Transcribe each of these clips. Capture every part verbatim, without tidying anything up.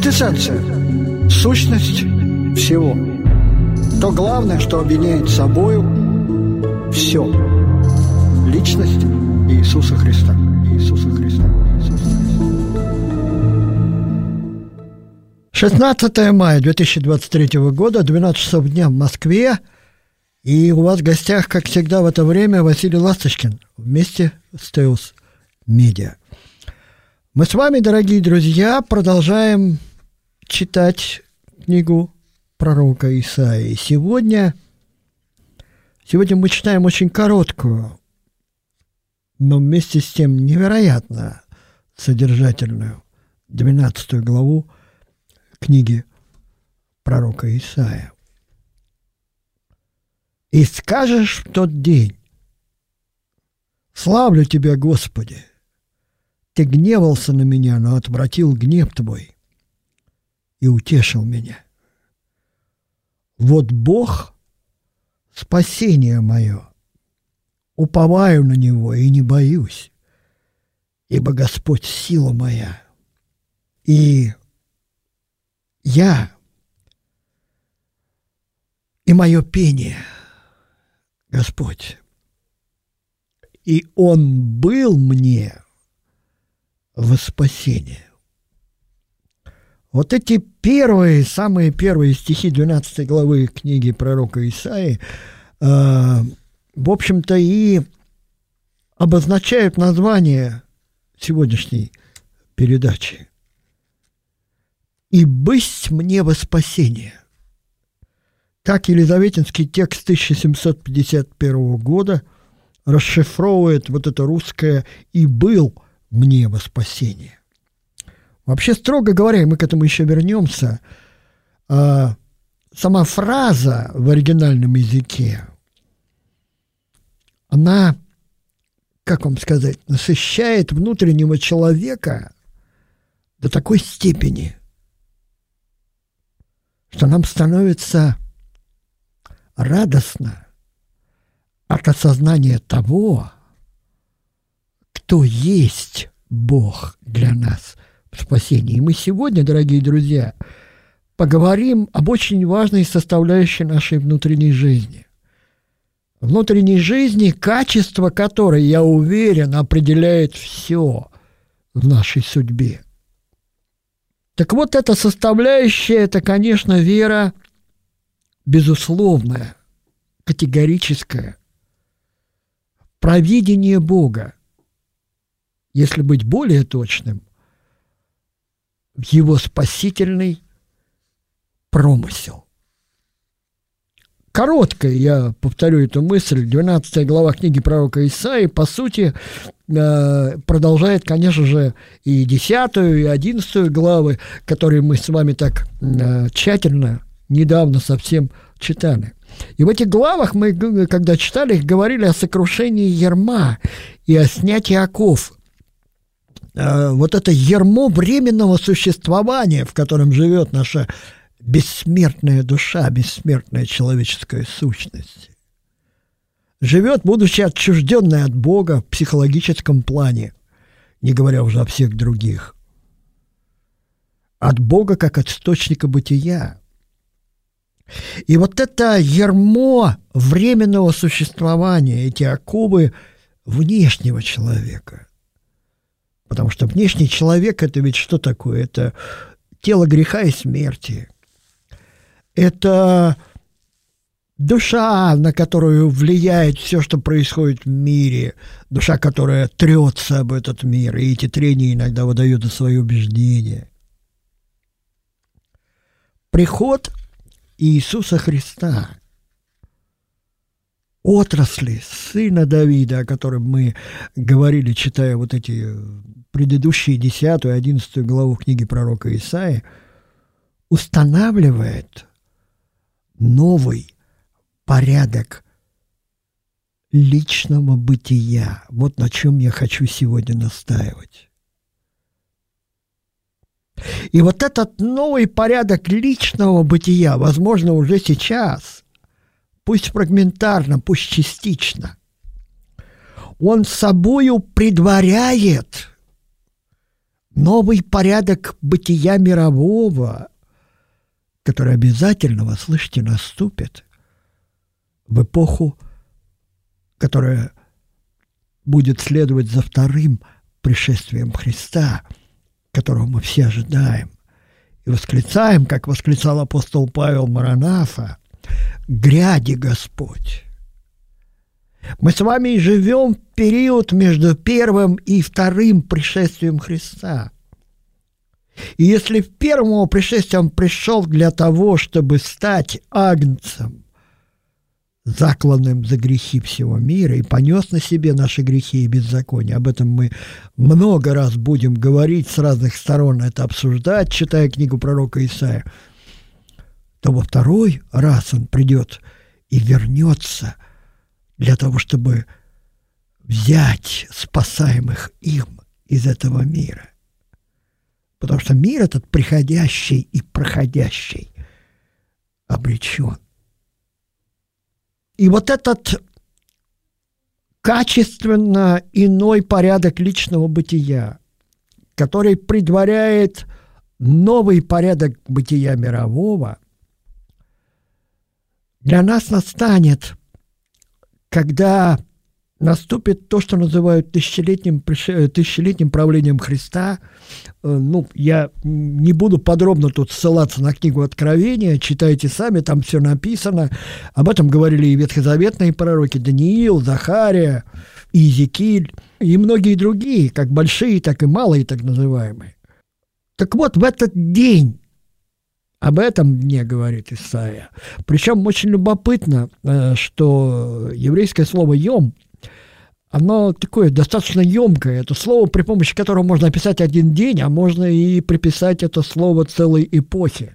Квинтэссенция, сущность всего. То главное, что объединяет собою все. Личность Иисуса Христа. Иисуса Христа. Иисуса Христа. шестнадцатое мая две тысячи двадцать третьего года, двенадцать часов дня в Москве. И у вас в гостях, как всегда в это время, Василий Ласточкин вместе с Теос Медиа. Мы с вами, дорогие друзья, продолжаем читать книгу пророка Исаии. Сегодня, сегодня мы читаем очень короткую, но вместе с тем невероятно содержательную двенадцатую главу книги пророка Исаия. «И скажешь в тот день: славлю Тебя, Господи! Ты гневался на меня, но отвратил гнев Твой и утешил меня. Вот Бог — спасение мое, уповаю на Него и не боюсь, ибо Господь — сила моя, и я, и мое пение, Господь, и Он был мне во спасение». Вот эти первые, самые первые стихи двенадцатой главы книги пророка Исаии, э, в общем-то, и обозначают название сегодняшней передачи. «И бысть мне во спасение». Так елизаветинский текст тысяча семьсот пятьдесят первого года расшифровывает вот это русское «и был мне во спасение». Вообще, строго говоря, мы к этому еще вернемся, а сама фраза в оригинальном языке, она, как вам сказать, насыщает внутреннего человека до такой степени, что нам становится радостно от осознания того, кто есть Бог для нас в спасении. И мы сегодня, дорогие друзья, поговорим об очень важной составляющей нашей внутренней жизни. Внутренней жизни, качество которой, я уверен, определяет все в нашей судьбе. Так вот, эта составляющая – это, конечно, вера безусловная, категорическая, провидение Бога, если быть более точным, в Его спасительный промысел. Короткая, я повторю эту мысль, двенадцатая глава книги пророка Исаии, по сути, продолжает, конечно же, и десятую, и одиннадцатую главы, которые мы с вами так тщательно, недавно совсем читали. И в этих главах мы, когда читали их, говорили о сокрушении ярма и о снятии оков. Вот это ярмо временного существования, в котором живет наша бессмертная душа, бессмертная человеческая сущность. Живет, будучи отчужденной от Бога в психологическом плане, не говоря уже о всех других. От Бога как от источника бытия. И вот это ярмо временного существования, эти оковы внешнего человека. Потому что внешний человек – это ведь что такое? Это тело греха и смерти. Это душа, на которую влияет все, что происходит в мире. Душа, которая трется об этот мир. И эти трения иногда выдают за свои убеждения. Приход Иисуса Христа, отрасли сына Давида, о котором мы говорили, читая вот эти предыдущие десятую и одиннадцатую главу книги пророка Исаии, устанавливает новый порядок личного бытия. Вот на чем я хочу сегодня настаивать. И вот этот новый порядок личного бытия, возможно, уже сейчас, пусть фрагментарно, пусть частично, он собою предваряет новый порядок бытия мирового, который обязательно, вы слышите, наступит в эпоху, которая будет следовать за вторым пришествием Христа, которого мы все ожидаем. И восклицаем, как восклицал апостол Павел: «Маранафа, гряди Господь». Мы с вами и живем в период между первым и вторым пришествием Христа. И если в первом пришествии Он пришел для того, чтобы стать агнцем, закланным за грехи всего мира, и понес на себе наши грехи и беззакония, об этом мы много раз будем говорить, с разных сторон это обсуждать, читая книгу пророка Исаия, то во второй раз Он придет и вернется для того, чтобы взять спасаемых им из этого мира. Потому что мир этот приходящий и проходящий обречен. И вот этот качественно иной порядок личного бытия, который предваряет новый порядок бытия мирового, для нас настанет, когда наступит то, что называют тысячелетним, тысячелетним правлением Христа. Ну, я не буду подробно тут ссылаться на книгу Откровения, читайте сами, там все написано. Об этом говорили и ветхозаветные пророки: Даниил, Захария, Иезекииль и многие другие, как большие, так и малые, так называемые. Так вот, в этот день, об этом дне говорит Исаия. Причем очень любопытно, что еврейское слово «йом», оно такое достаточно емкое. Это слово, при помощи которого можно описать один день, а можно и приписать это слово целой эпохе.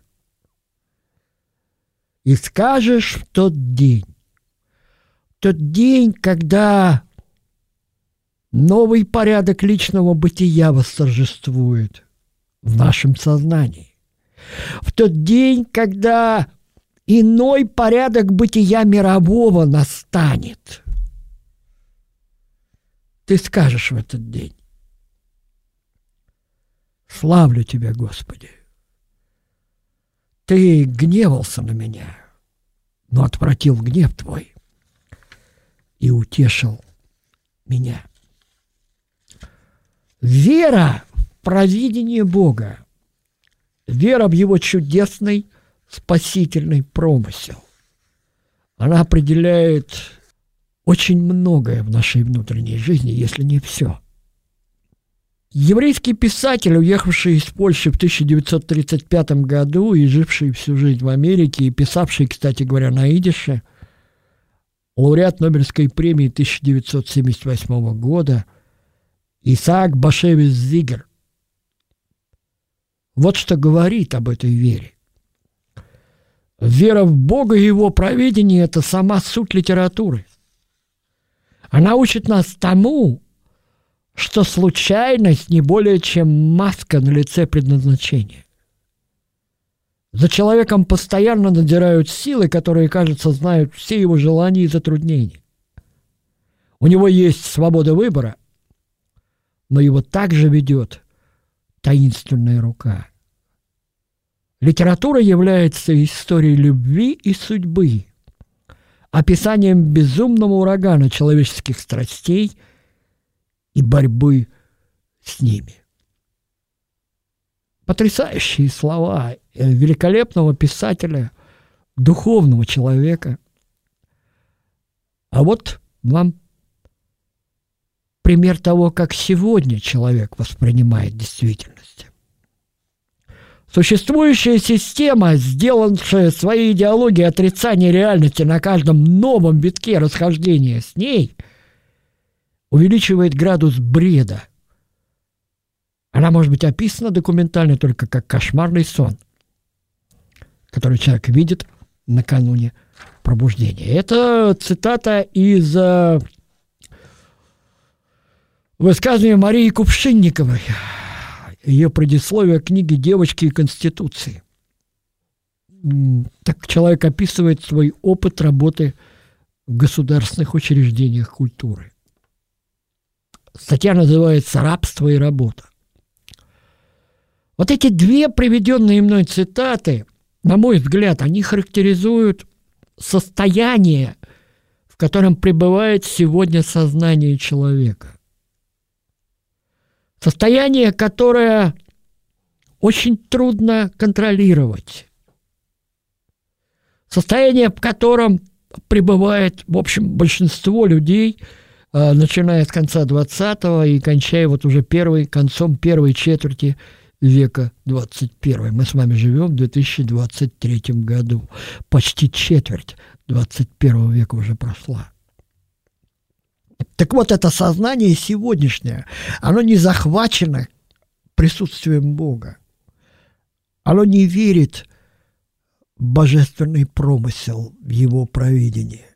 «И скажешь в тот день», тот день, когда новый порядок личного бытия восторжествует в нашем сознании. В тот день, когда иной порядок бытия мирового настанет. Ты скажешь в этот день: «Славлю Тебя, Господи! Ты гневался на меня, но отвратил гнев Твой и утешил меня». Вера в провидение Бога, вера в Его чудесный спасительный промысел, она определяет очень многое в нашей внутренней жизни, если не все. Еврейский писатель, уехавший из Польши в тысяча девятьсот тридцать пятом году и живший всю жизнь в Америке, и писавший, кстати говоря, на идише, лауреат Нобелевской премии тысяча девятьсот семьдесят восьмого года Исаак Башевич Зигер, вот что говорит об этой вере. Вера в Бога и Его провидение – это сама суть литературы. Она учит нас тому, что случайность не более чем маска на лице предназначения. За человеком постоянно надзирают силы, которые, кажется, знают все его желания и затруднения. У него есть свобода выбора, но его также ведет таинственная рука. Литература является историей любви и судьбы, описанием безумного урагана человеческих страстей и борьбы с ними. Потрясающие слова великолепного писателя, духовного человека. А вот вам пример того, как сегодня человек воспринимает действительность. Существующая система, сделавшая своей идеологией отрицание реальности на каждом новом витке расхождения с ней, увеличивает градус бреда. Она может быть описана документально только как кошмарный сон, который человек видит накануне пробуждения. Это цитата из э, высказывания Марии Кувшинниковой, ее предисловие книги «Девочки и Конституции». Так человек описывает свой опыт работы в государственных учреждениях культуры. Статья называется «Рабство и работа». Вот эти две приведенные мной цитаты, на мой взгляд, они характеризуют состояние, в котором пребывает сегодня сознание человека. Состояние, которое очень трудно контролировать. Состояние, в котором пребывает, в общем, большинство людей, начиная с конца двадцатого и кончая вот уже первой, концом первой четверти века двадцать первого. Мы с вами живем в две тысячи двадцать третьем году. Почти четверть двадцать первого века уже прошла. Так вот, это сознание сегодняшнее, оно не захвачено присутствием Бога. Оно не верит в божественный промысел, в его провидение.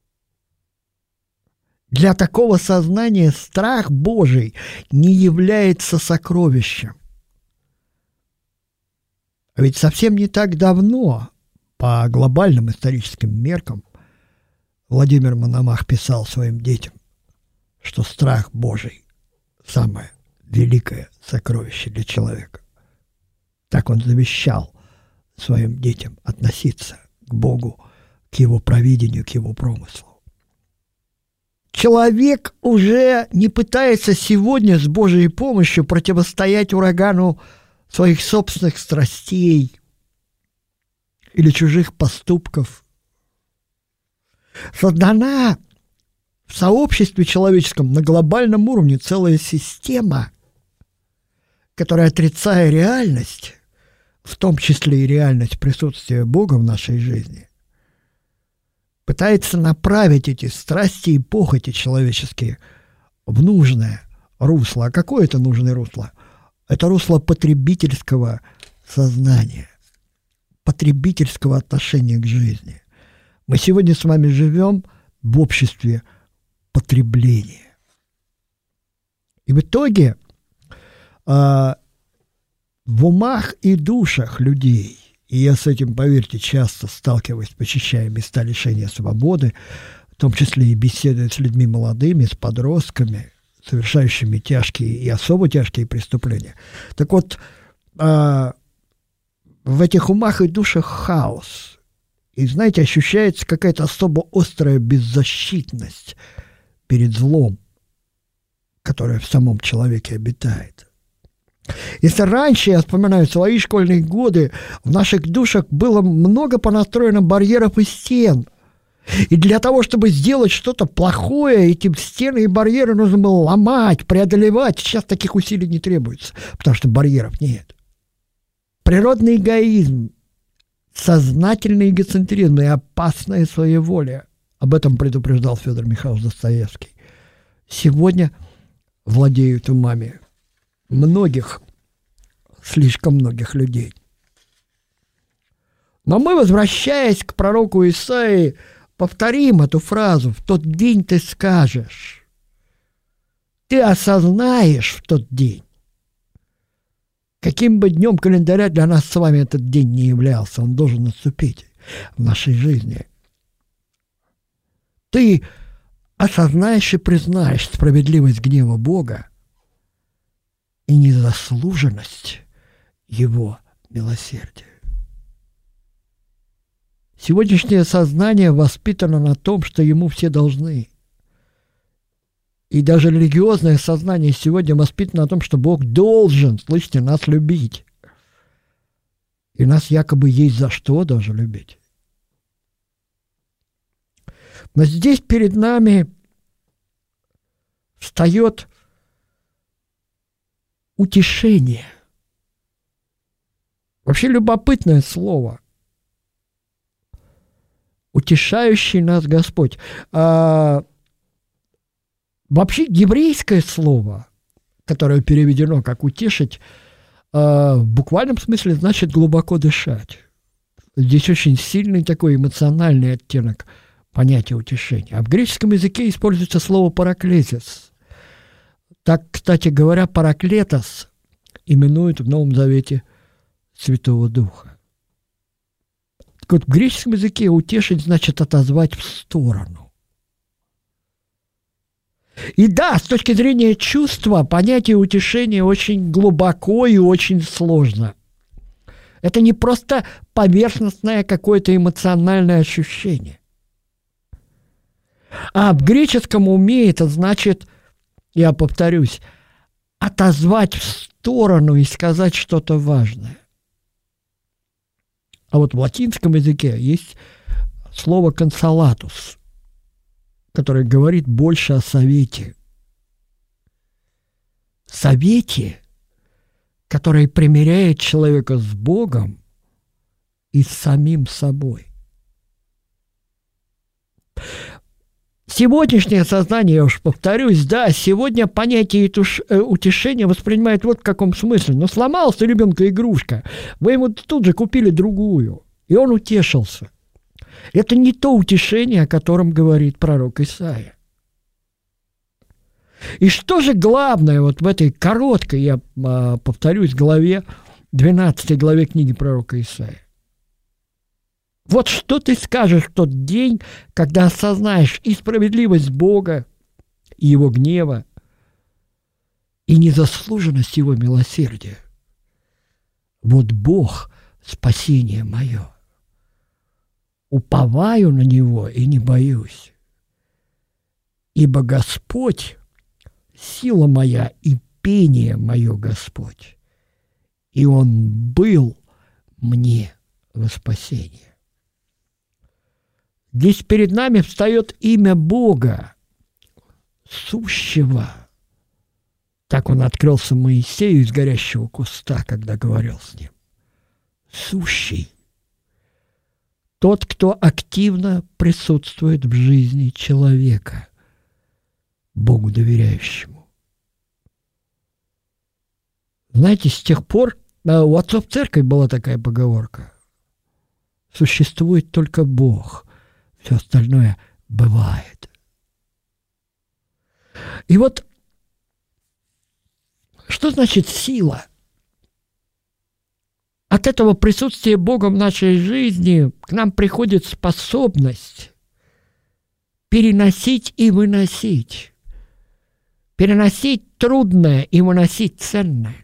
Для такого сознания страх Божий не является сокровищем. А ведь совсем не так давно, по глобальным историческим меркам, Владимир Мономах писал своим детям, что страх Божий – самое великое сокровище для человека. Так он завещал своим детям относиться к Богу, к его провидению, к его промыслу. Человек уже не пытается сегодня с Божьей помощью противостоять урагану своих собственных страстей или чужих поступков. Создана в сообществе человеческом на глобальном уровне целая система, которая, отрицая реальность, в том числе и реальность присутствия Бога в нашей жизни, пытается направить эти страсти и похоти человеческие в нужное русло. А какое это нужное русло? Это русло потребительского сознания, потребительского отношения к жизни. Мы сегодня с вами живем в обществе потребления. И в итоге э, в умах и душах людей, и я с этим, поверьте, часто сталкиваюсь, посещая места лишения свободы, в том числе и беседуя с людьми молодыми, с подростками, совершающими тяжкие и особо тяжкие преступления. Так вот, э, в этих умах и душах хаос. И, знаете, ощущается какая-то особо острая беззащитность перед злом, которое в самом человеке обитает. Если раньше, я вспоминаю свои школьные годы, в наших душах было много понастроено барьеров и стен. И для того, чтобы сделать что-то плохое, эти стены и барьеры нужно было ломать, преодолевать. Сейчас таких усилий не требуется, потому что барьеров нет. Природный эгоизм, сознательный эгоцентризм и опасная своеволие. Об этом предупреждал Федор Михайлович Достоевский. Сегодня владеют умами многих, слишком многих людей. Но мы, возвращаясь к пророку Исаии, повторим эту фразу: «В тот день ты скажешь». Ты осознаешь в тот день, каким бы днем календаря для нас с вами этот день не являлся, он должен наступить в нашей жизни. Ты осознаешь и признаешь справедливость гнева Бога и незаслуженность Его милосердия. Сегодняшнее сознание воспитано на том, что Ему все должны. И даже религиозное сознание сегодня воспитано на том, что Бог должен, слышите, нас любить. И нас якобы есть за что даже любить. Но здесь перед нами встает утешение. Вообще любопытное слово. Утешающий нас Господь. А, вообще еврейское слово, которое переведено как «утешить», а, в буквальном смысле значит «глубоко дышать». Здесь очень сильный такой эмоциональный оттенок понятия утешения. А в греческом языке используется слово «параклезис». Так, кстати говоря, «параклетос» именуют в Новом Завете Святого Духа. Так вот, в греческом языке «утешить» значит «отозвать в сторону». И да, с точки зрения чувства, понятие утешения очень глубоко и очень сложно. Это не просто поверхностное какое-то эмоциональное ощущение. А в греческом уме это значит, я повторюсь, отозвать в сторону и сказать что-то важное. А вот в латинском языке есть слово «консолатус», которое говорит больше о совете. Совете, который примиряет человека с Богом и с самим собой. Сегодняшнее сознание, я уж повторюсь, да, сегодня понятие утешения воспринимает вот в каком смысле. Ну, сломалась у ребенка игрушка, вы ему тут же купили другую, и он утешился. Это не то утешение, о котором говорит пророк Исаия. И что же главное вот в этой короткой, я а, повторюсь, главе, двенадцатой главе книги пророка Исаия? Вот что ты скажешь в тот день, когда осознаешь и справедливость Бога, и Его гнева, и незаслуженность Его милосердия. Вот Бог – спасение мое. Уповаю на Него и не боюсь. Ибо Господь – сила моя и пение мое, Господь. И Он был мне во спасение. Здесь перед нами встает имя Бога, сущего. Так он открылся Моисею из горящего куста, когда говорил с ним. Сущий. Тот, кто активно присутствует в жизни человека, Богу доверяющему. Знаете, с тех пор у отцов церкви была такая поговорка. Существует только Бог. Все остальное бывает. И вот что значит сила? От этого присутствия Бога в нашей жизни к нам приходит способность переносить и выносить. Переносить трудное и выносить ценное.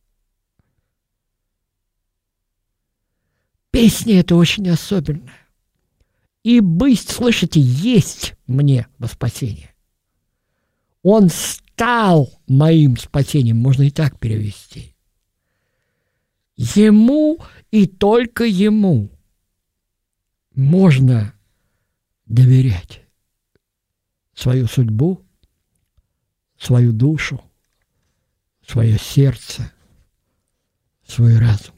Песня это очень особенная. И быть, слышите, есть мне во спасение. Он стал моим спасением, можно и так перевести. Ему и только ему можно доверять свою судьбу, свою душу, свое сердце, свой разум.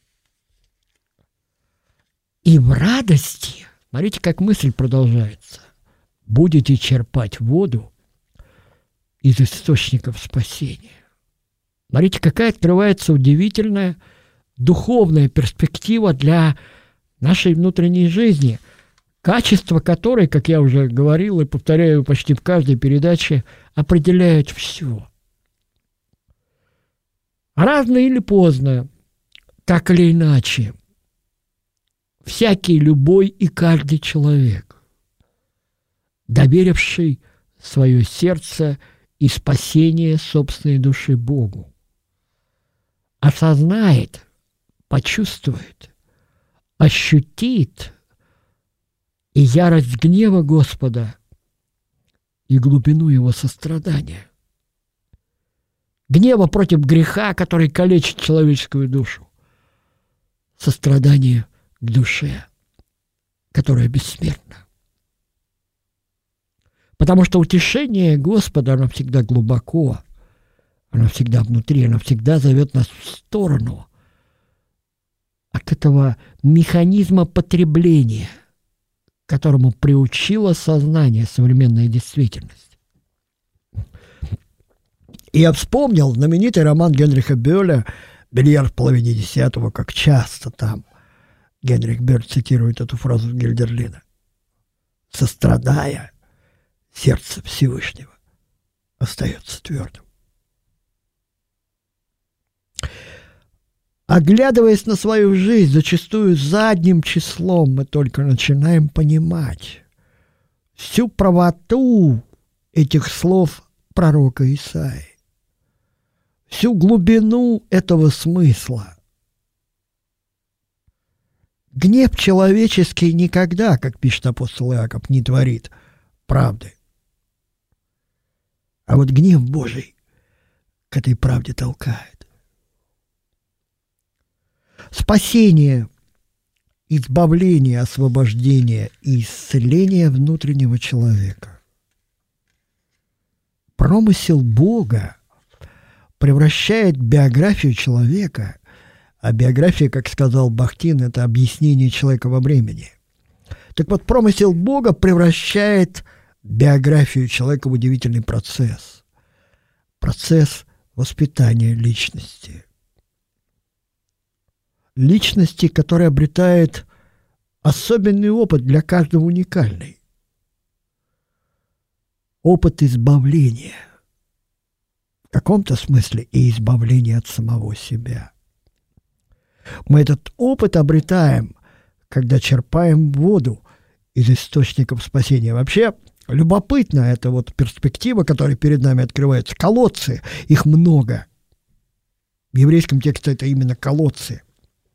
И в радости, смотрите, как мысль продолжается, будете черпать воду из источников спасения. Смотрите, какая открывается удивительная духовная перспектива для нашей внутренней жизни, качество которой, как я уже говорил и повторяю почти в каждой передаче, определяет все. Рано или поздно, так или иначе, всякий, любой и каждый человек, доверивший свое сердце и спасение собственной души Богу, осознает, почувствует, ощутит и ярость гнева Господа, и глубину Его сострадания. Гнева против греха, который калечит человеческую душу. Сострадание к душе, которая бессмертна. Потому что утешение Господа, оно всегда глубоко, оно всегда внутри, оно всегда зовет нас в сторону от этого механизма потребления, к которому приучило сознание современная действительность. И я вспомнил знаменитый роман Генриха Бёля «Бильярд в половине десятого», как часто там Генрих Бёль цитирует эту фразу Гильдерлина. «Сострадая, сердце Всевышнего остается твердым». Оглядываясь на свою жизнь, зачастую задним числом мы только начинаем понимать всю правоту этих слов пророка Исаии. Всю глубину этого смысла. Гнев человеческий никогда, как пишет апостол Иаков, не творит правды. А вот гнев Божий к этой правде толкает. Спасение, избавление, освобождение и исцеление внутреннего человека. Промысел Бога превращает биографию человека, а биография, как сказал Бахтин, это объяснение человека во времени. Так вот, промысел Бога превращает биографию человека в удивительный процесс. Процесс воспитания личности. Личности, которая обретает особенный опыт, для каждого уникальный. Опыт избавления. В каком-то смысле и избавления от самого себя. Мы этот опыт обретаем, когда черпаем воду из источников спасения. Вообще, любопытно эта вот перспектива, которая перед нами открывается. Колодцы, их много. В еврейском тексте это именно колодцы.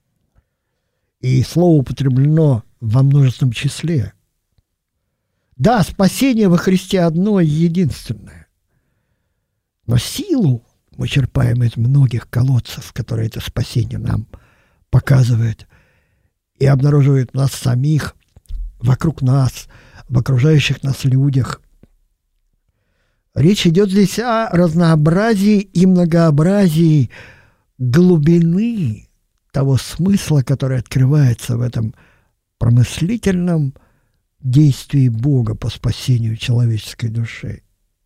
И слово употреблено во множественном числе. Да, спасение во Христе одно и единственное. Но силу мы черпаем из многих колодцев, которые это спасение нам показывает и обнаруживает нас самих, вокруг нас, в окружающих нас людях. Речь идет здесь о разнообразии и многообразии глубины того смысла, который открывается в этом промыслительном действии Бога по спасению человеческой души.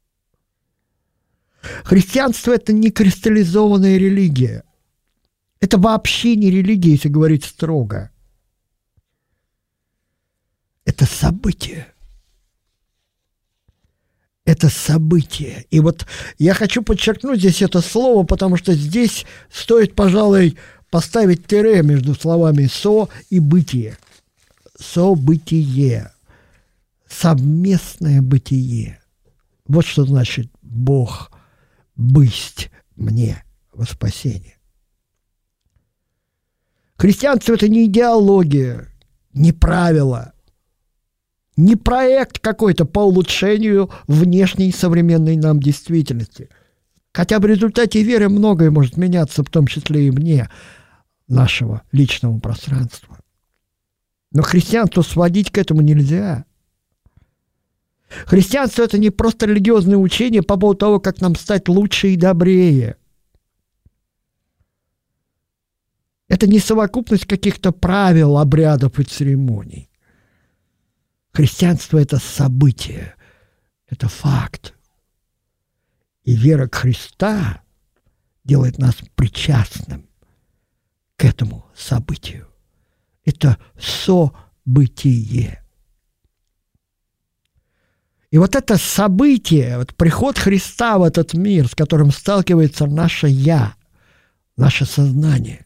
Христианство – это не кристаллизованная религия. Это вообще не религия, если говорить строго. Это событие. Это событие. И вот я хочу подчеркнуть здесь это слово, потому что здесь стоит, пожалуй, поставить тире между словами «со» и «бытие». Событие. Совместное бытие. Вот что значит «Бог бысть мне во спасение». Христианство – это не идеология, не правило, не проект какой-то по улучшению внешней современной нам действительности. Хотя в результате веры многое может меняться, в том числе и вне нашего личного пространства. Но христианство сводить к этому нельзя. Христианство – это не просто религиозное учение по поводу того, как нам стать лучше и добрее. Это не совокупность каких-то правил, обрядов и церемоний. Христианство – это событие, это факт. И вера к Христа делает нас причастным к этому событию. Это событие. И вот это событие, вот приход Христа в этот мир, с которым сталкивается наше «я», наше сознание,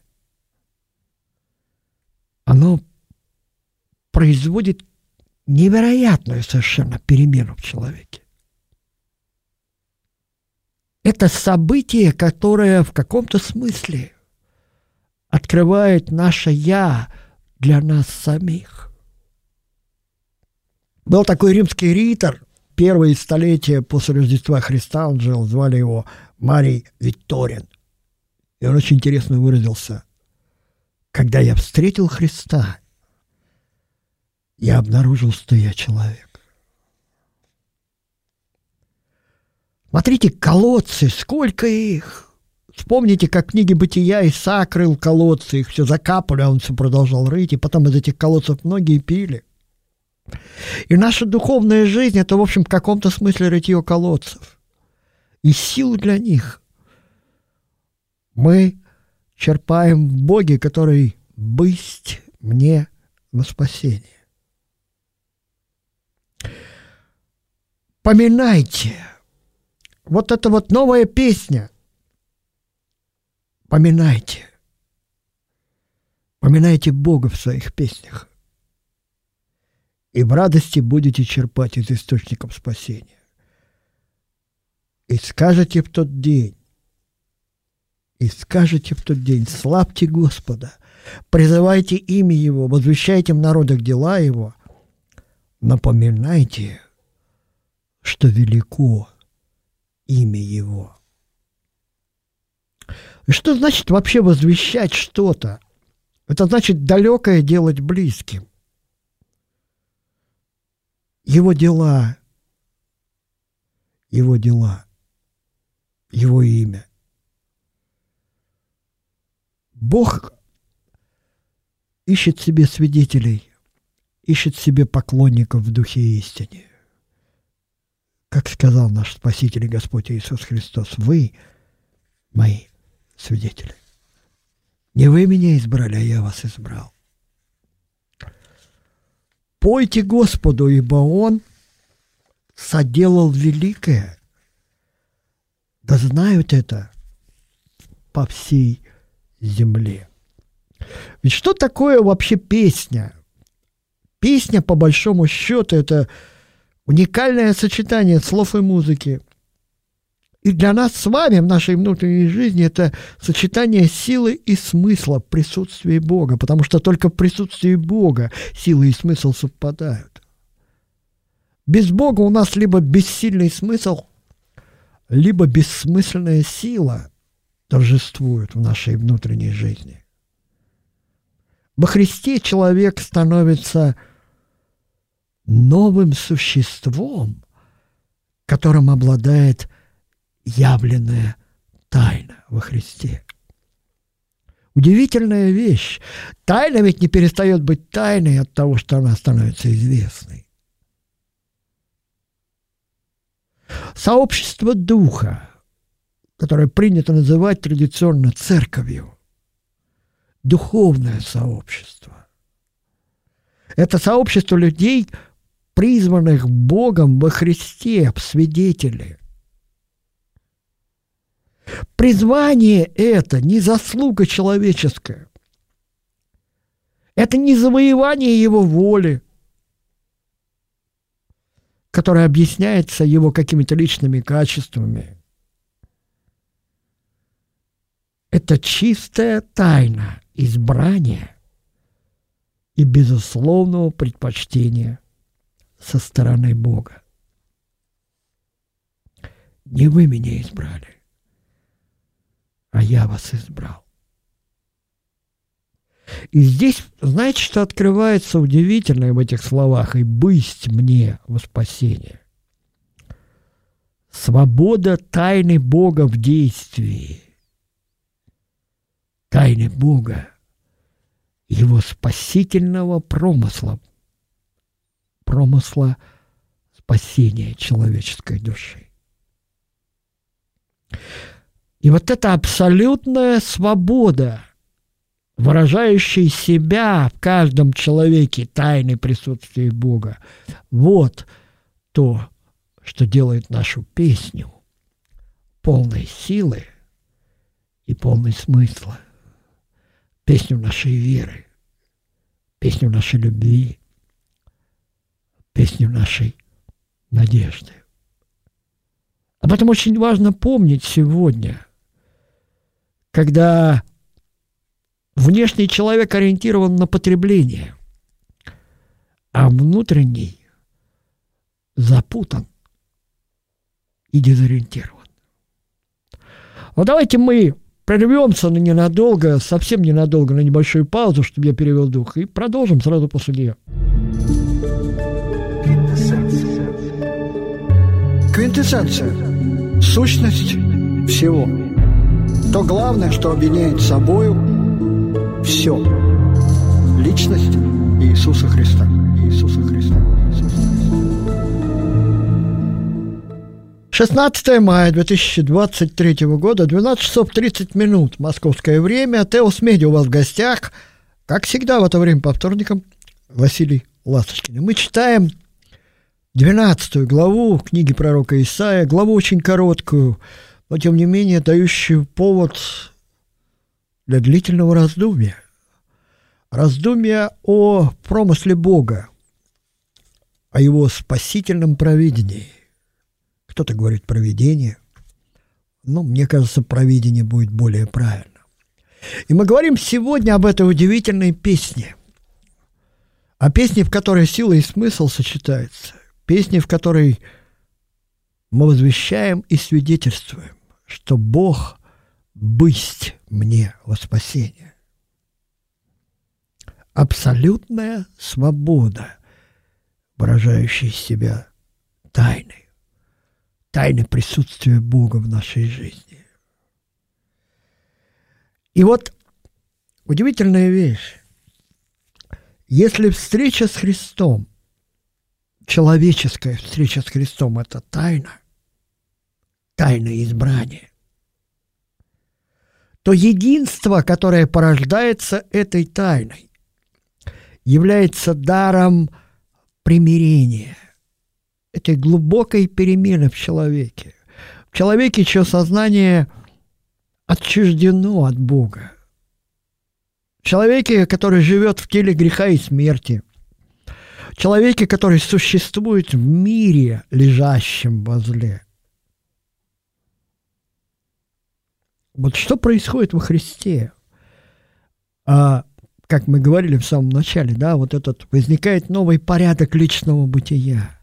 оно производит невероятную совершенно перемену в человеке. Это событие, которое в каком-то смысле открывает наше «я» для нас самих. Был такой римский ритор, первые столетия после Рождества Христа, он жил, звали его Марий Викторин. И он очень интересно выразился. Когда я встретил Христа, я обнаружил, что я человек. Смотрите, колодцы, сколько их! Вспомните, как в книге «Бытия» Исаак рыл колодцы, их все закапали, а он все продолжал рыть, и потом из этих колодцев многие пили. И наша духовная жизнь – это, в общем, в каком-то смысле рытье колодцев. И силу для них мы черпаем в Боге, который «бысть мне во спасение». Поминайте. Вот это вот новая песня. Поминайте. Поминайте Бога в своих песнях. И в радости будете черпать из источников спасения. И скажете в тот день, и скажете в тот день, славьте Господа, призывайте имя Его, возвещайте в народах дела Его, напоминайте, что велико имя Его. И что значит вообще возвещать что-то? Это значит далекое делать близким. Его дела, Его дела, Его имя. Бог ищет себе свидетелей, ищет себе поклонников в духе и истине. Как сказал наш Спаситель и Господь Иисус Христос, вы мои свидетели. Не вы меня избрали, а я вас избрал. Пойте Господу, ибо Он соделал великое. Да знают это по всей земле. Ведь что такое вообще песня? Песня, по большому счету, это уникальное сочетание слов и музыки. И для нас с вами в нашей внутренней жизни это сочетание силы и смысла в присутствии Бога, потому что только в присутствии Бога сила и смысл совпадают. Без Бога у нас либо бессильный смысл, либо бессмысленная сила торжествует в нашей внутренней жизни. Во Христе человек становится новым существом, которым обладает явленная тайна во Христе. Удивительная вещь. Тайна ведь не перестает быть тайной от того, что она становится известной. Сообщество Духа, которое принято называть традиционно церковью, духовное сообщество. Это сообщество людей, призванных Богом во Христе в свидетели. Призвание это не заслуга человеческая. Это не завоевание его воли, которое объясняется его какими-то личными качествами. Это чистая тайна избрания и безусловного предпочтения со стороны Бога. Не вы меня избрали, а я вас избрал. И здесь, знаете, что открывается удивительное в этих словах? «И бысть мне во спасение». Свобода тайны Бога в действии. Тайны Бога, Его спасительного промысла, промысла спасения человеческой души. И вот эта абсолютная свобода, выражающая себя в каждом человеке тайны присутствия Бога, вот то, что делает нашу песню полной силы и полной смысла, песню нашей веры, песню нашей любви, песню нашей надежды. Об этом очень важно помнить сегодня, когда внешний человек ориентирован на потребление, а внутренний запутан и дезориентирован. Вот давайте мы прервемся на ненадолго, совсем ненадолго, на небольшую паузу, чтобы я перевел дух, и продолжим сразу после нее. Квинтэссенция. Сущность всего. То главное, что объединяет собою все. Личность Иисуса Христа. Иисуса Христа. Иисуса Христа. шестнадцатое мая две тысячи двадцать третьего года, двенадцать часов тридцать минут, московское время. Теос Медиа у вас в гостях. Как всегда в это время по вторникам Василий Ласточкин. Мы читаем двенадцатую главу книги пророка Исаия, главу очень короткую, но тем не менее дающую повод для длительного раздумья. Раздумья о промысле Бога, о его спасительном провидении. Кто-то говорит провидение, Ну, мне кажется, провидение будет более правильно. И мы говорим сегодня об этой удивительной песне. О песне, в которой сила и смысл сочетаются. Песне, в которой мы возвещаем и свидетельствуем, что Бог бысть мне во спасение. Абсолютная свобода, выражающая себя тайной, тайны присутствия Бога в нашей жизни. И вот удивительная вещь. Если встреча с Христом, человеческая встреча с Христом – это тайна, тайна избрания, то единство, которое порождается этой тайной, является даром примирения, этой глубокой перемены в человеке. В человеке, чье сознание отчуждено от Бога. В человеке, который живет в теле греха и смерти. В человеке, который существует в мире, лежащем во зле. Вот что происходит во Христе? А, как мы говорили в самом начале, да, вот этот возникает новый порядок личного бытия.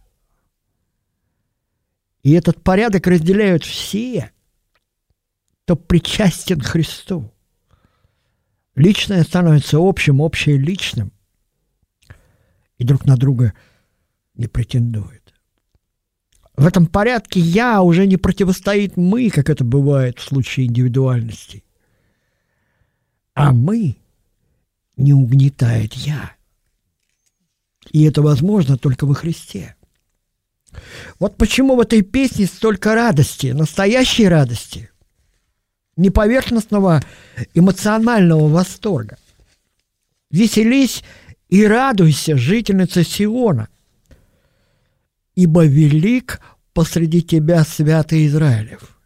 И этот порядок разделяют все, кто причастен к Христу. Личное становится общим, общее личным, и друг на друга не претендует. В этом порядке «я» уже не противостоит «мы», как это бывает в случае индивидуальности. А «мы» не угнетает «я». И это возможно только во Христе. Вот почему в этой песне столько радости, настоящей радости, не поверхностного эмоционального восторга. «Веселись и радуйся, жительница Сиона, ибо велик посреди тебя святый Израилев».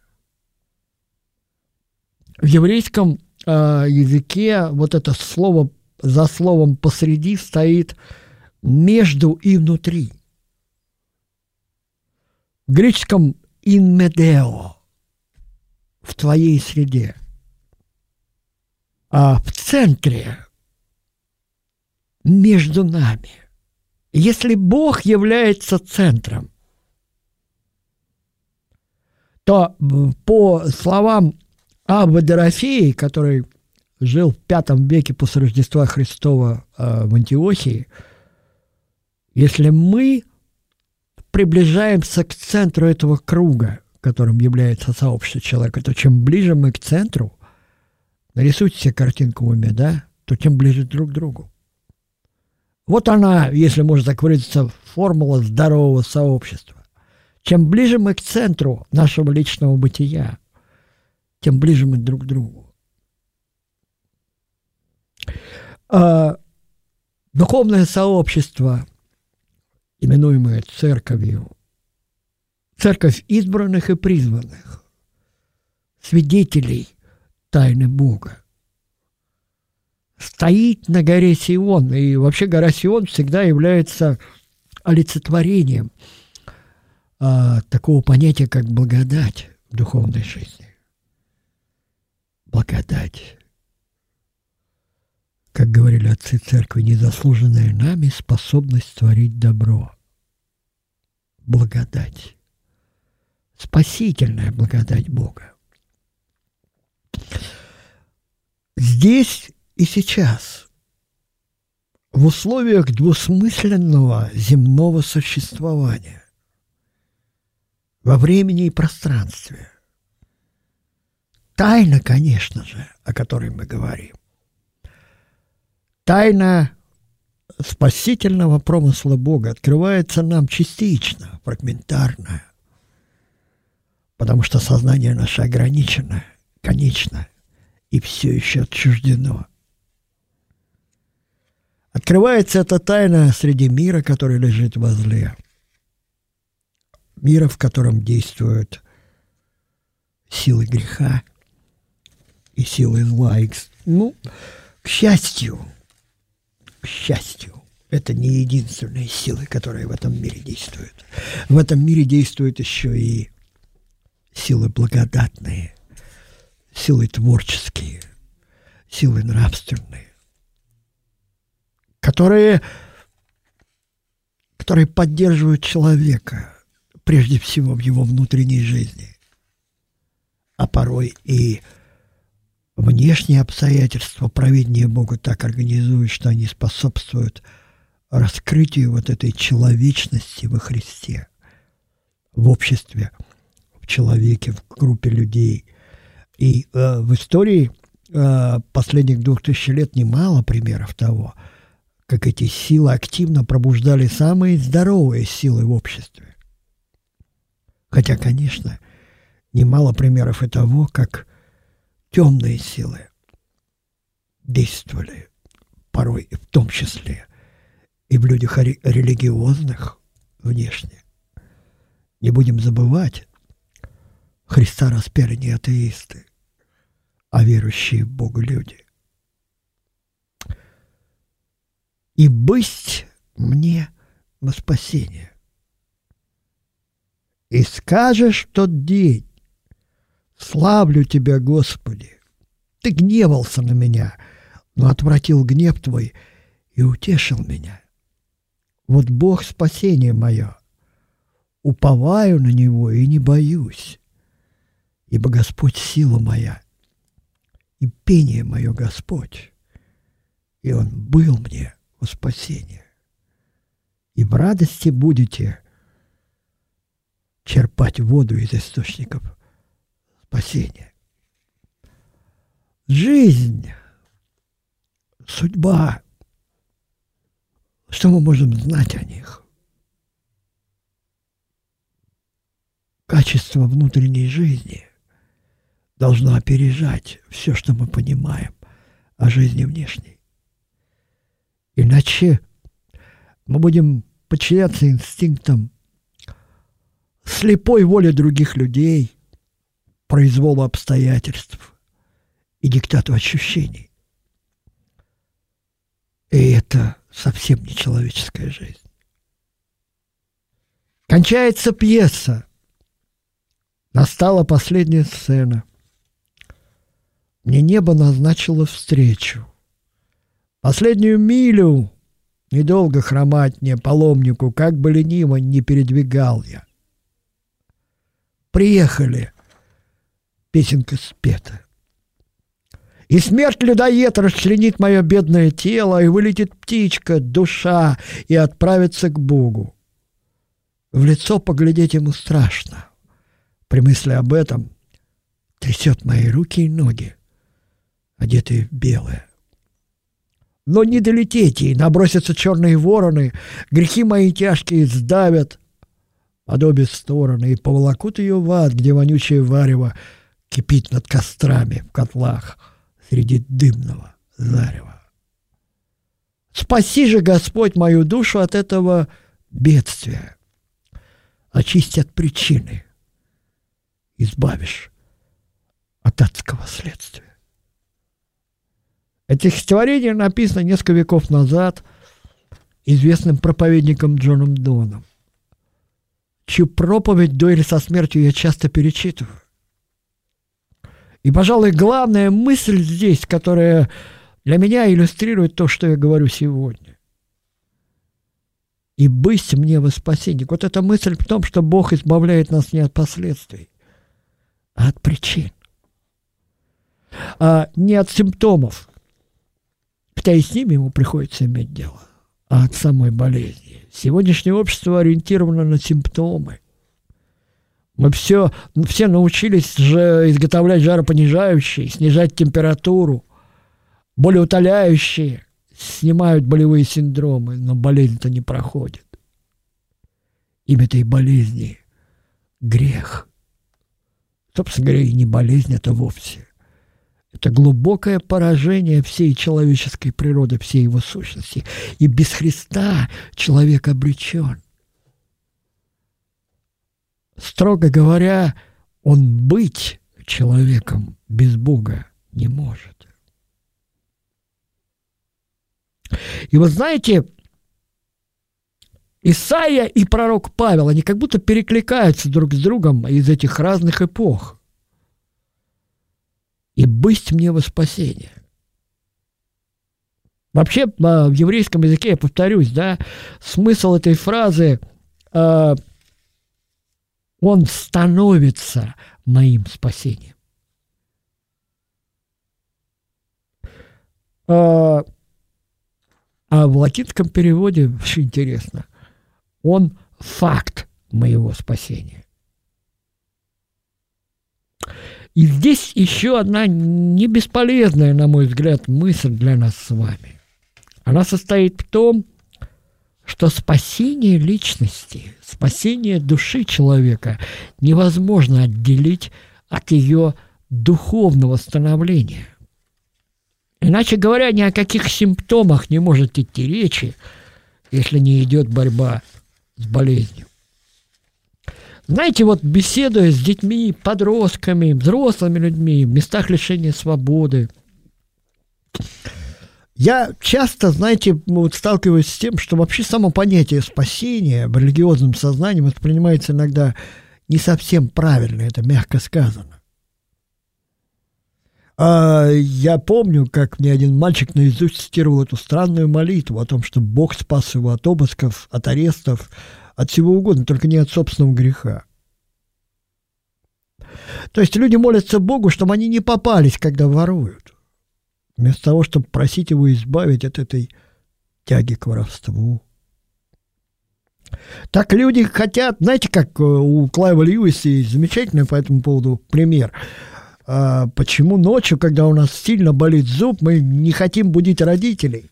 В еврейском э, языке вот это слово за словом «посреди» стоит «между» и «внутри». В греческом «in medio» – в твоей среде. А в центре – между нами. Если Бог является центром, то по словам Абба Дорофеи, который жил в пятом веке после Рождества Христова в Антиохии, если мы приближаемся к центру этого круга, которым является сообщество человека, то чем ближе мы к центру, нарисуйте себе картинку в уме, да, то тем ближе друг к другу. Вот она, если можно так выразиться, формула здорового сообщества. Чем ближе мы к центру нашего личного бытия, тем ближе мы друг к другу. А духовное сообщество, именуемое церковью, церковь избранных и призванных, свидетелей тайны Бога, стоит на горе Сион, и вообще гора Сион всегда является олицетворением а, такого понятия, как благодать в духовной жизни. Благодать. Как говорили отцы церкви, незаслуженная нами способность творить добро. Благодать. Спасительная благодать Бога. Здесь и сейчас, в условиях двусмысленного земного существования, во времени и пространстве, тайна, конечно же, о которой мы говорим, тайна спасительного промысла Бога открывается нам частично, фрагментарно, потому что сознание наше ограничено, конечно, и все еще отчуждено. Открывается эта тайна среди мира, который лежит во зле. Мира, в котором действуют силы греха и силы зла. Ну, к счастью, к счастью, это не единственные силы, которые в этом мире действуют. В этом мире действуют еще и силы благодатные, силы творческие, силы нравственные, которые, которые поддерживают человека прежде всего в его внутренней жизни, а порой и внешние обстоятельства провидения Бога так организуют, что они способствуют раскрытию вот этой человечности во Христе, в обществе, в человеке, в группе людей. И э, в истории э, последних двух тысяч лет немало примеров того, как эти силы активно пробуждали самые здоровые силы в обществе. Хотя, конечно, немало примеров и того, как темные силы действовали порой, в том числе и в людях религиозных внешне. Не будем забывать, Христа распяли не атеисты, а верующие в Бога люди. «И бысть мне во спасение. И скажешь в тот день: славлю Тебя, Господи! Ты гневался на меня, но отвратил гнев Твой и утешил меня. Вот Бог спасение мое, уповаю на Него и не боюсь, ибо Господь сила моя, и пение мое Господь, и Он был мне во спасение. И в радости будете черпать воду из источников спасения». Жизнь, судьба, что мы можем знать о них? Качество внутренней жизни должно опережать все, что мы понимаем о жизни внешней. Иначе мы будем подчиняться инстинктам, слепой воле других людей, произволу обстоятельств и диктату ощущений. И это совсем не человеческая жизнь. Кончается пьеса. Настала последняя сцена. Мне небо назначило встречу. Последнюю милю недолго хромать мне, паломнику, как бы лениво не передвигал я. Приехали, песенка спета. И смерть людоед расчленит мое бедное тело, и вылетит птичка, душа, и отправится к Богу. В лицо поглядеть ему страшно. При мысли об этом трясет мои руки и ноги, одетые в белое. Но не долететь ей, набросятся черные вороны, грехи мои тяжкие сдавят под обе стороны и поволокут ее в ад, где вонючее варево кипит над кострами в котлах среди дымного зарева. Спаси же, Господь, мою душу от этого бедствия, очисти от причины, избавишь от адского следствия. Это стихотворение написано несколько веков назад известным проповедником Джоном Доном, чью проповедь «Дуэль со смертью» я часто перечитываю. И, пожалуй, главная мысль здесь, которая для меня иллюстрирует то, что я говорю сегодня. «И бысть мне во спасение». Вот эта мысль в том, что Бог избавляет нас не от последствий, а от причин. А не от симптомов, хотя и с ними ему приходится иметь дело, а от самой болезни. Сегодняшнее общество ориентировано на симптомы. Мы все, все научились же изготовлять жаропонижающие, снижать температуру, болеутоляющие, снимают болевые синдромы, но болезнь-то не проходит. Имя этой болезни – грех. Собственно говоря, и не болезнь это вовсе. Это глубокое поражение всей человеческой природы, всей его сущности. И без Христа человек обречен. Строго говоря, он быть человеком без Бога не может. И вы знаете, Исаия и пророк Павел, они как будто перекликаются друг с другом из этих разных эпох. «И бысть мне во спасение». Вообще, в еврейском языке, я повторюсь, да, смысл этой фразы э, «Он становится моим спасением». Э, а в латинском переводе, очень интересно, «Он факт моего спасения». И здесь еще одна не бесполезная, на мой взгляд, мысль для нас с вами. Она состоит в том, что спасение личности, спасение души человека невозможно отделить от ее духовного становления. Иначе говоря, ни о каких симптомах не может идти речи, если не идет борьба с болезнью. Знаете, вот беседуя с детьми, подростками, взрослыми людьми в местах лишения свободы, я часто, знаете, вот сталкиваюсь с тем, что вообще само понятие спасения в религиозном сознании воспринимается иногда не совсем правильно, это мягко сказано. А я помню, как мне один мальчик наизусть цитировал эту странную молитву о том, что Бог спас его от обысков, от арестов, от всего угодно, только не от собственного греха. То есть люди молятся Богу, чтобы они не попались, когда воруют, вместо того, чтобы просить его избавить от этой тяги к воровству. Так люди хотят, знаете, как у Клайва Льюиса есть замечательный по этому поводу пример. А почему ночью, когда у нас сильно болит зуб, мы не хотим будить родителей?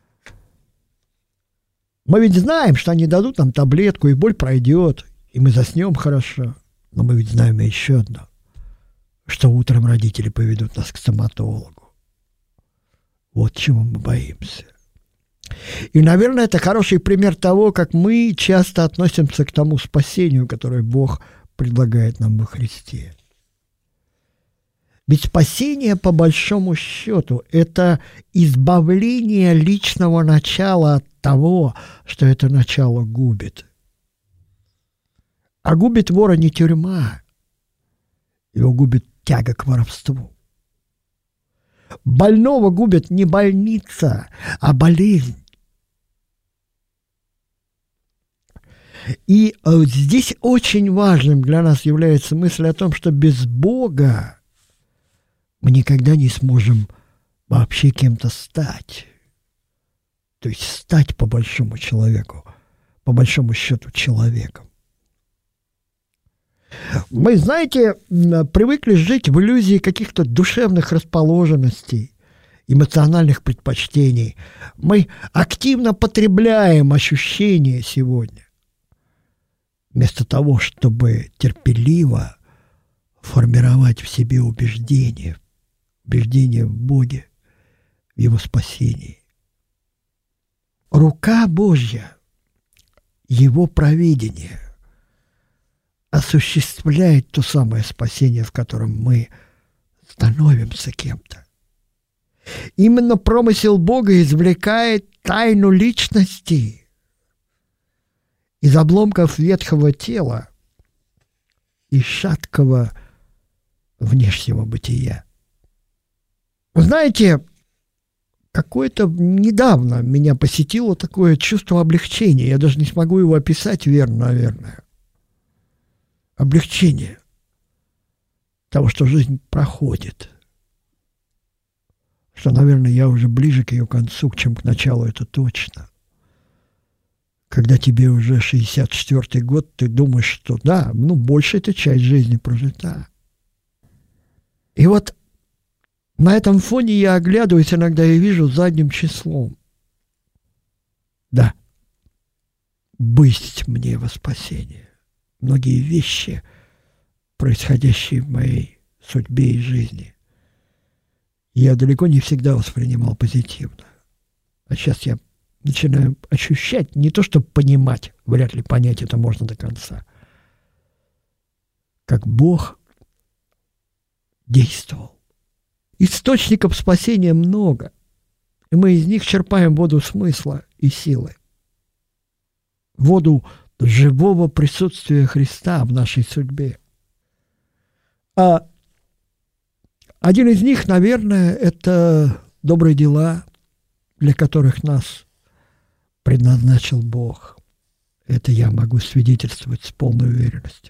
Мы ведь знаем, что они дадут нам таблетку, и боль пройдет, и мы заснем хорошо. Но мы ведь знаем еще одно, что утром родители поведут нас к стоматологу. Вот чего мы боимся. И, наверное, это хороший пример того, как мы часто относимся к тому спасению, которое Бог предлагает нам во Христе. Ведь спасение, по большому счету, это избавление личного начала от того, что это начало губит. А губит вора не тюрьма, его губит тяга к воровству. Больного губит не больница, а болезнь. И здесь очень важным для нас является мысль о том, что без Бога мы никогда не сможем вообще кем-то стать. То есть стать по большому человеку, по большому счету человеком. Мы, знаете, привыкли жить в иллюзии каких-то душевных расположенностей, эмоциональных предпочтений. Мы активно потребляем ощущения сегодня, вместо того, чтобы терпеливо формировать в себе убеждение, убеждение в Боге, в Его спасении. Рука Божья, Его провидение осуществляет то самое спасение, в котором мы становимся кем-то. Именно промысел Бога извлекает тайну личности из обломков ветхого тела и шаткого внешнего бытия. Вы знаете, какое-то недавно меня посетило такое чувство облегчения. Я даже не смогу его описать верно, наверное. Облегчение того, что жизнь проходит. Что, наверное, я уже ближе к ее концу, чем к началу, это точно. Когда тебе уже шестьдесят четвёртый год, ты думаешь, что да, ну, большая эта часть жизни прожита. И вот на этом фоне я оглядываюсь иногда и вижу задним числом. Да, бысть мне во спасение. Многие вещи, происходящие в моей судьбе и жизни, я далеко не всегда воспринимал позитивно. А сейчас я начинаю ощущать, не то чтобы понимать, вряд ли понять это можно до конца, как Бог действовал. Источников спасения много, и мы из них черпаем воду смысла и силы. воду живого присутствия Христа в нашей судьбе. А один из них, наверное, это добрые дела, для которых нас предназначил Бог. Это я могу свидетельствовать с полной уверенностью.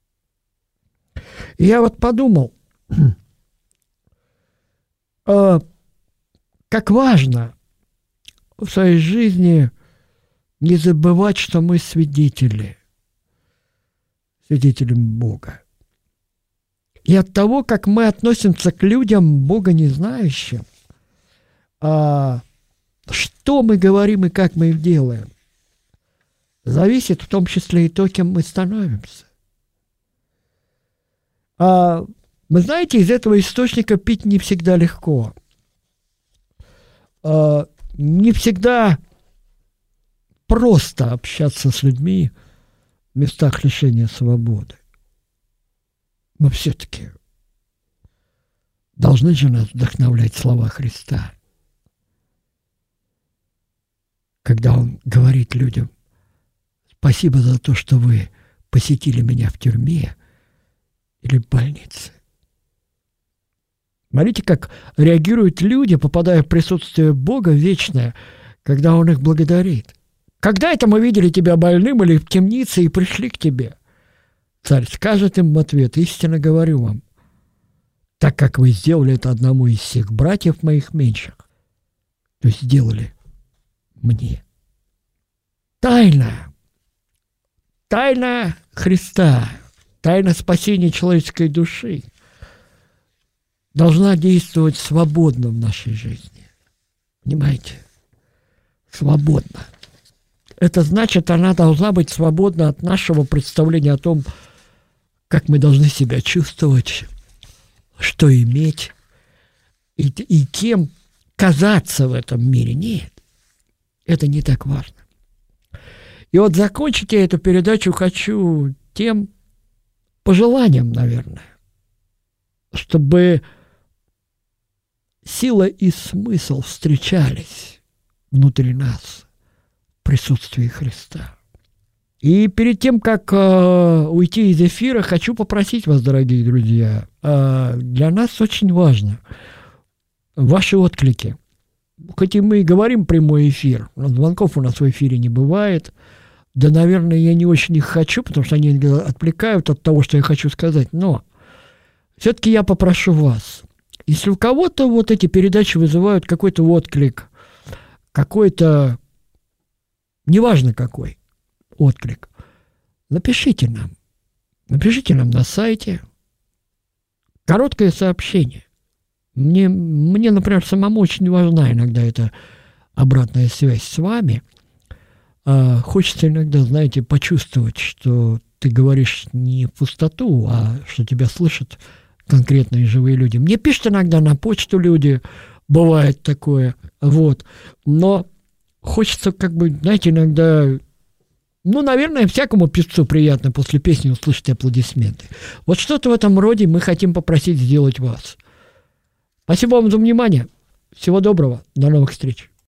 И я вот подумал, как важно в своей жизни не забывать, что мы свидетели, свидетели Бога. И от того, как мы относимся к людям, Бога не знающим, а что мы говорим и как мы их делаем, зависит в том числе и то, кем мы становимся. А вы знаете, из этого источника пить не всегда легко. А не всегда просто общаться с людьми в местах лишения свободы. Но все-таки должны же нас вдохновлять слова Христа, когда Он говорит людям: спасибо за то, что вы посетили меня в тюрьме или в больнице. Смотрите, как реагируют люди, попадая в присутствие Бога вечное, когда Он их благодарит. Когда это мы видели тебя больным или в темнице и пришли к тебе? Царь скажет им в ответ: истинно говорю вам, так как вы сделали это одному из всех братьев моих меньших, то сделали мне. Тайна, тайна Христа, тайна спасения человеческой души должна действовать свободно в нашей жизни. Понимаете? Свободно. Это значит, она должна быть свободна от нашего представления о том, как мы должны себя чувствовать, что иметь и, и кем казаться в этом мире. Нет, это не так важно. И вот закончить я эту передачу хочу тем пожеланием, наверное, чтобы сила и смысл встречались внутри нас в присутствии Христа. И перед тем, как э, уйти из эфира, хочу попросить вас, дорогие друзья, э, для нас очень важно ваши отклики. Хоть и мы и говорим прямой эфир, но звонков у нас в эфире не бывает. Да, наверное, я не очень их хочу, потому что они отвлекают от того, что я хочу сказать. Но все-таки я попрошу вас, если у кого-то вот эти передачи вызывают какой-то отклик, какой-то, неважно какой, отклик, напишите нам. Напишите нам на сайте короткое сообщение. Мне, мне, например, самому очень важна иногда эта обратная связь с вами. А, хочется иногда, знаете, почувствовать, что ты говоришь не в пустоту, а что тебя слышат конкретные живые люди. Мне пишут иногда на почту люди, бывает такое, вот. Но хочется, как бы, знаете, иногда... Ну, наверное, всякому певцу приятно после песни услышать аплодисменты. Вот что-то в этом роде мы хотим попросить сделать вас. Спасибо вам за внимание. Всего доброго. До новых встреч.